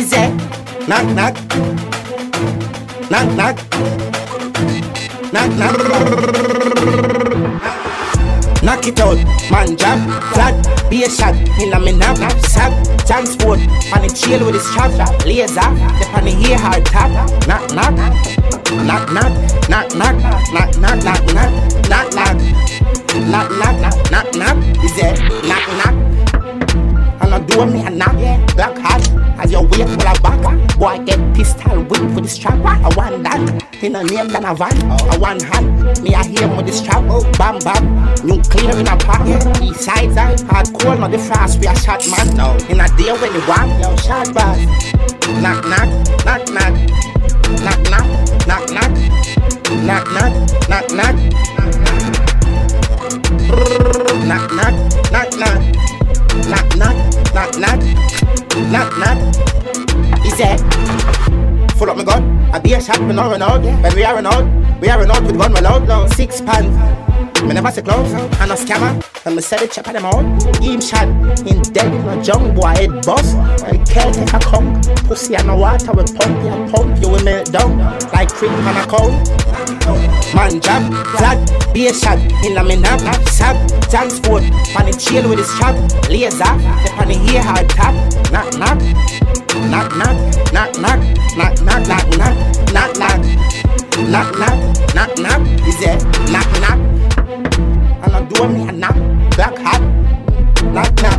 Is it? Knock, knock. Knock, knock. Knock, knock. Knock it out, man jab, flat, be a shot, in a minute, sack, transport, on the chill with his chop, laser, the on the hair hard tap, knock, knock, knock, knock, knock, knock, knock, knock, knock, knock, knock, knock, knock, knock, knock, knock, is there, knock, knock, and I do me a knock, black hat, as your wait for a back, boy get pistol whip with the strap, I want that, in a name than a van, I want hand, me I hear with the strap, bam bam, nuclear in a pocket, east sides and hardcore, not the fast, we a shot man, in a day when you want, yo, shot bars, knock knock, knock knock, knock knock, knock knock, knock knock, knock knock, knock knock, knock knock, knock knock, knock knock, knock knock, is it? Full up my gun, I be a shot, we not run out, when we are run out with gun well out, now 6 pounds. Me never say close, and a scammer, and me say the chop at them all. Give him shot, in dead, no junk boy, head boss. I can't take a conk, pussy and no water, we pump you will melt down, like cream on a cow. Man jab, flat, be a shot, in a minute, sack, transport, on the chill with his chop, laser, the on the hair hard tap, knock knock, knock knock, knock knock, knock knock, knock knock, knock knock, knock knock, knock knock, is there, knock knock. And I do me a knock, black hat, knock knock.